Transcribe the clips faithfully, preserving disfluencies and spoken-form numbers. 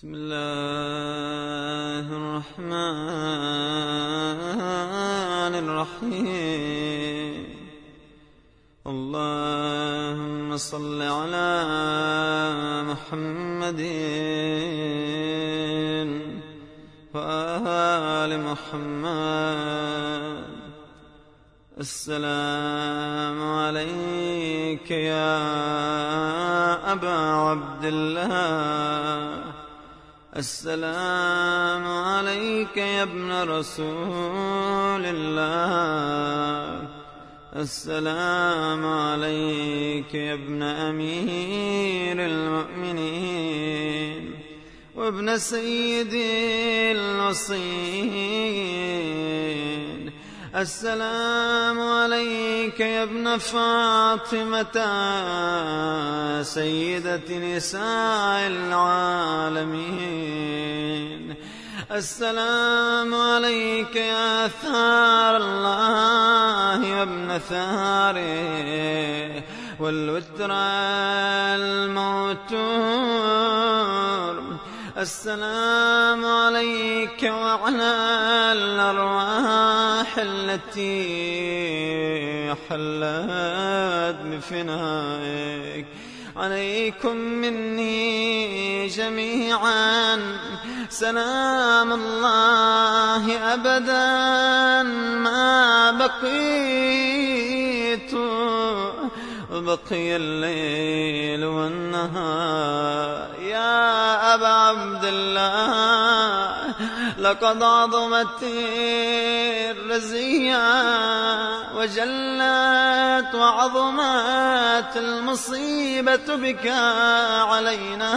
بسم الله الرحمن الرحيم. اللهم صل على محمد وآل محمد. السلام عليك يا أبا عبد الله، السلام عليك يا ابن رسول الله، السلام عليك يا ابن أمير المؤمنين وابن سيد الوصيين. السلام عليك يا ابن فاطمة سيدة نساء العالمين. السلام عليك يا ثار الله وابن ثاره والوتر الموتور. السلام عليك وعلى الأرواح التي حلت بفنائك. عليكم مني جميعا سلام الله أبدا ما بقيت وبقي الليل والنهار. يا أبا عبد الله، لقد عظمت الرزية وجلت وعظمت المصيبة بك علينا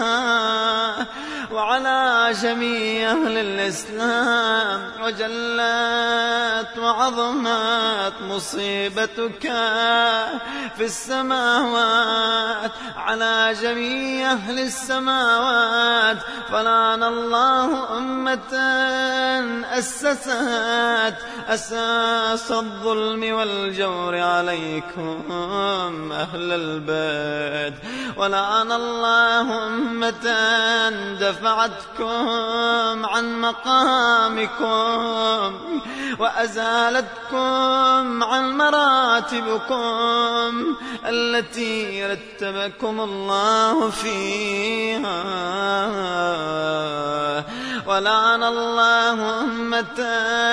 وعلى جميع أهل الإسلام، وجلت وعظمت مصيبتك في السماوات على جميع أهل السماوات. فلعن الله أمة أسست أساس الظلم والجور عليكم أهل البيت، ولعن الله أمة دفعتكم عن مقامكم وأزالتكم عن مراتبكم التي رتبكم الله فيها. ولعن الله أمة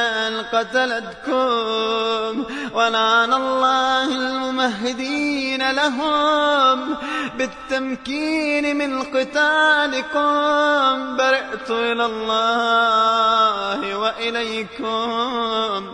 قتلتكم، ولعن الله الممهدين لهم بالتمكين من قتالكم. برئت إلى الله وإليكم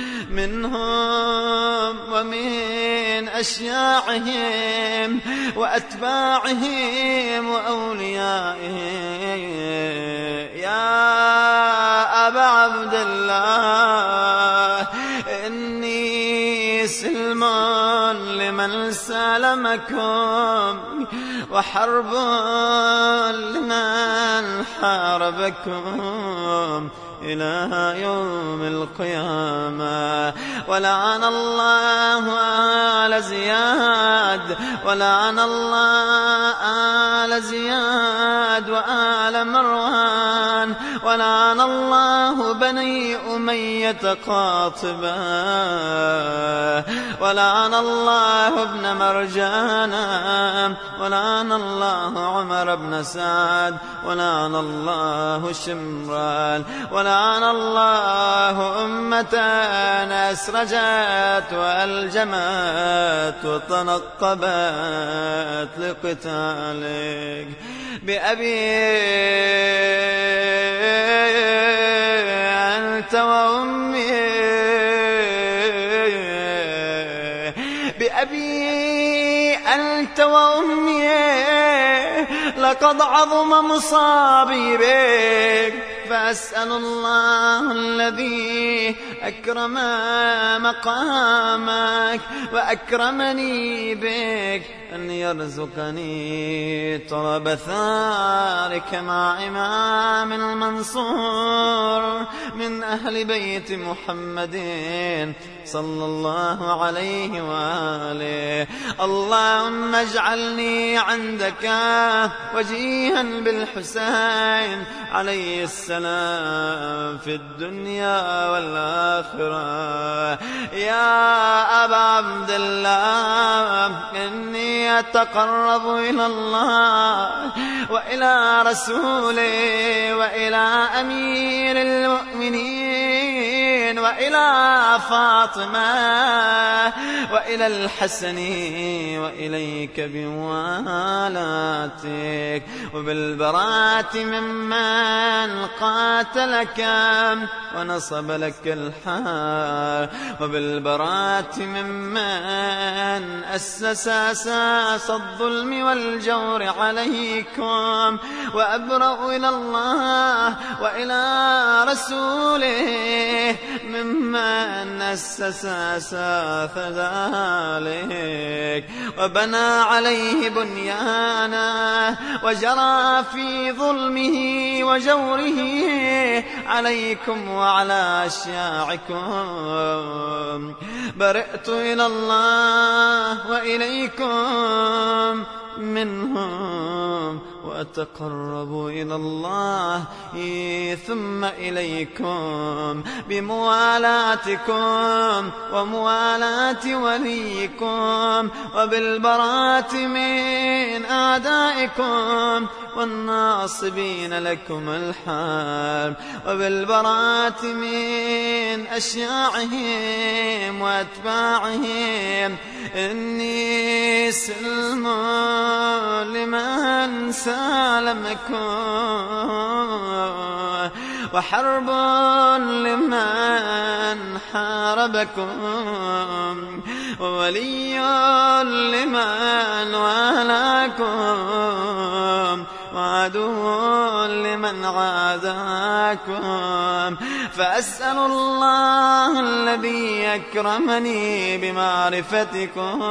منهم ومن أشياعهم وأتباعهم وأوليائهم. يا أبا عبد الله، إني سلم لمن سالمكم وحرب لمن حاربكم إلى يوم القيامة. ولعن الله آل زياد، ولعن الله آل زياد وآل مروان، ولعن الله بني أمية قاطبة، ولعن الله ابن مرجانا، ولعن الله عمر بن سعد، ولعن الله شمران، ولعن الله أمة أسرجت وألجمت وتنقبت لقتالك. بأبي أنت وأمي، بأبي أنت وأمي، لقد عظم مصابي بك، فأسأل الله الذي أكرم مقامك وأكرمني بك أن يرزقني طلب ثارك مع إمام المنصور من أهل بيت محمد صلى الله عليه وآله. اللهم اجعلني عندك وجيها بالحسين عليه السلام في الدنيا والآخرة. يا أبا عبد الله إني أتقرب إلى الله وإلى رسوله وإلى أمير المؤمنين وإلى فاطمة وإلى الحسن وإليك بموالاتك وبالبراءة ممن قاتلك ونصب لك الحال وبالبراءة ممن أسس أساس الظلم والجور عليكم. وأبرأ إلى الله وإلى رسوله ممن أسس أساس ذلك وبنى عليه بنيانا وجرى في ظلمه وجوره عليكم وعلى أشياعكم. برئت إلى الله وإليكم منهم وأتقرب إلى الله ثم إليكم بموالاتكم وموالاة وليكم وبالبراءة من أعدائكم والناصبين لكم الحال وبالبراءة من أشياعهم وأتباعهم. إني سلم لمن سالمكم وحرب لمن حاربكم وولي لمن والاكم وعدو لمن عاداكم. فأسأل الله الذي أكرمني بمعرفتكم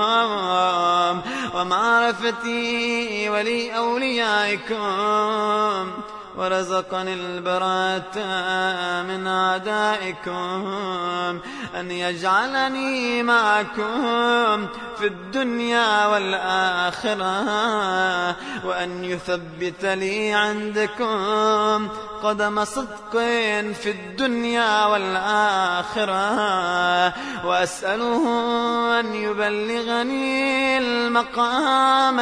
ومعرفتي ولي أوليائكم ورزقني البراءة من أعدائكم أن يجعلني معكم في الدنيا والآخرة وأن يثبت لي عندكم قدم صدق في الدنيا والآخرة. وأسأله أن يبلغني المقام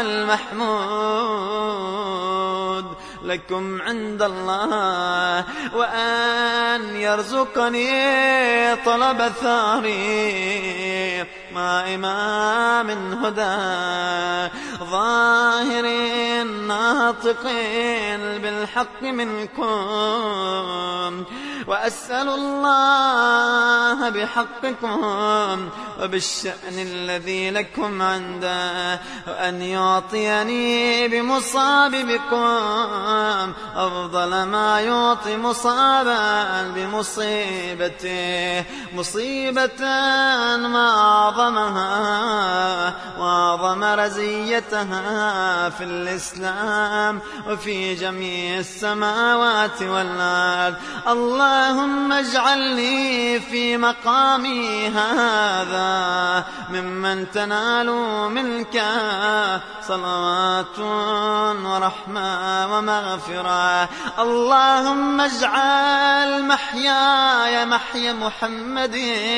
المحمود لكم عند الله وأن يرزقني طلب ثاري مع إمام هدى ظاهر ناطق بالحق منكم. وأسأل الله بحقكم وبالشأن الذي لكم عنده أن يعطيني بمصاب بكم أفضل ما يعطي مصابا بمصيبته مصيبة ما أعظمها وأعظم رزيتها في الإسلام وفي جميع السماوات والأرض. اللهم اجعلني في مقامي هذا ممن تنال منك صلوات ورحمة ومغفرة. اللهم اجعل محياي محيا محمد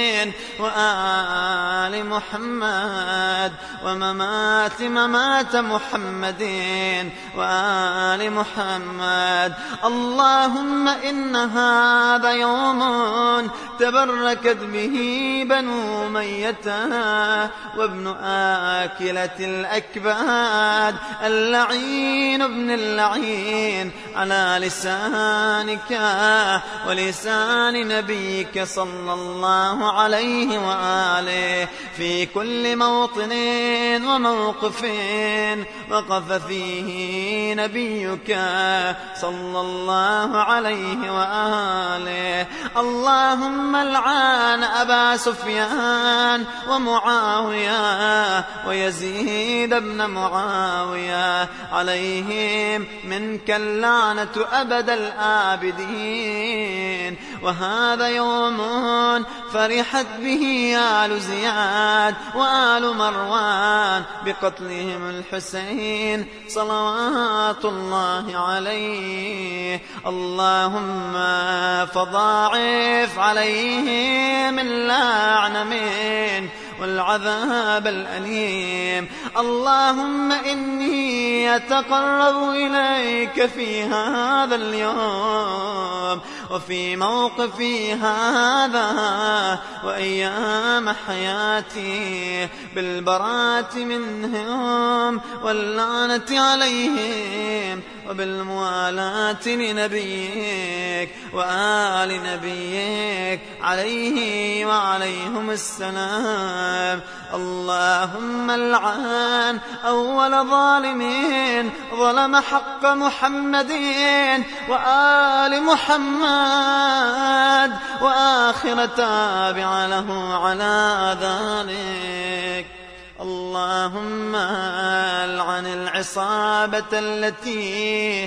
وآل محمد وممات ممات محمد وآل محمد. اللهم إن هذا يوم تبركت به بنو أمية وابن آكلة الأكباد اللعين ابن اللعين على لسانك ولسان نبيك صلى الله عليه وآله في كل موطن وموقف وقف فيه نبيك صلى الله عليه وآله. اللهم العن أبا سفيان ومعاوية ويزيد بن معاوية، عليهم منك اللعنة أبد الآبدين. وهذا يوم فرحت به آل زياد وآل مروان بقتلهم الحسين صلوات الله عليه. اللهم فضاعف عليهم اللعن من والعذاب الأليم. اللهم إني أتقرب إليك في هذا اليوم وفي موقفي هذا وأيام حياتي بالبراءة منهم واللعنة عليهم وبالموالاة لنبيك وآل نبيك عليه وعليهم السلام. اللهم العن أول ظالمين ظلم حق محمد وآل محمد وآخر تابع له على ذلك. اللهم العن العصابة التي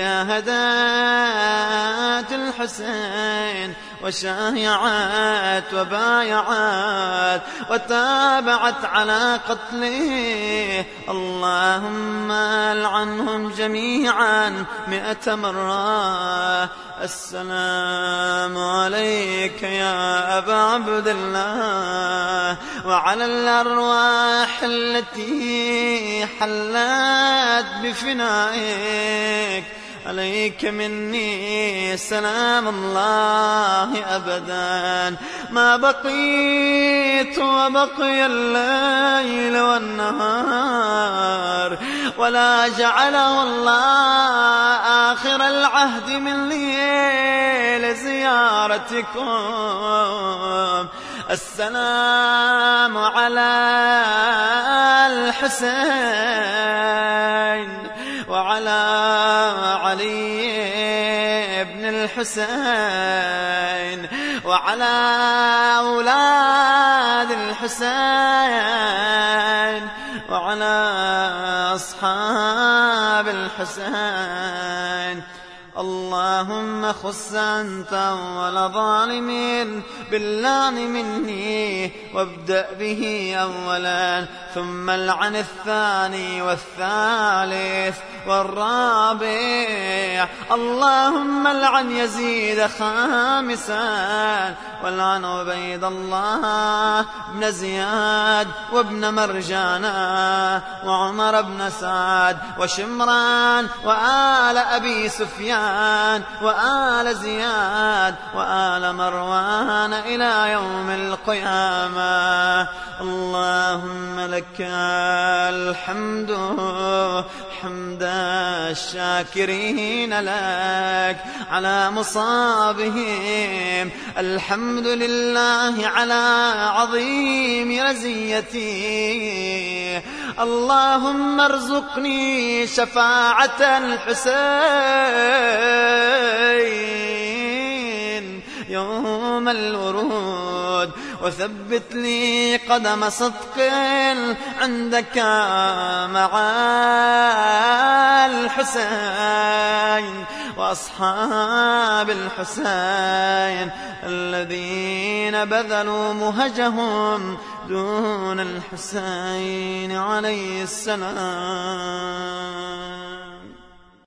جاهدت الحسين وشايعت وبايعت وتابعت على قتله. اللهم العنهم جميعا مئة مرة. السلام عليك يا أبا عبد الله وعلى الأرواح التي حلت بفنائك. عليك مني سلام الله أبدا ما بقيت وبقي الليل والنهار، ولا جعله الله آخر العهد من ليل زيارتكم. السلام على الحسين وعلى علي بن الحسين وعلى أولاد الحسين وعلى أصحاب الحسين. اللهم خص أنت أول ظالم باللعن مني وابدأ به أولا، ثم العن الثاني والثالث والرابع. اللهم العن يزيد خامسا، والعن عبيد الله بن زياد وابن مرجانا وعمر بن سعد وشمران وآل أبي سفيان وآل زياد وآل مروان إلى يوم القيامة. اللهم لك الحمد حمد الشاكرين لك على مصابهم. الحمد لله على عظيم رزيتي. اللهم ارزقني شفاعة الحسين يوم الورود، وثبت لي قدم صدق عندك مع الحسين وأصحاب الحسين الذين بذلوا مهجهم دون الحسين عليه السلام.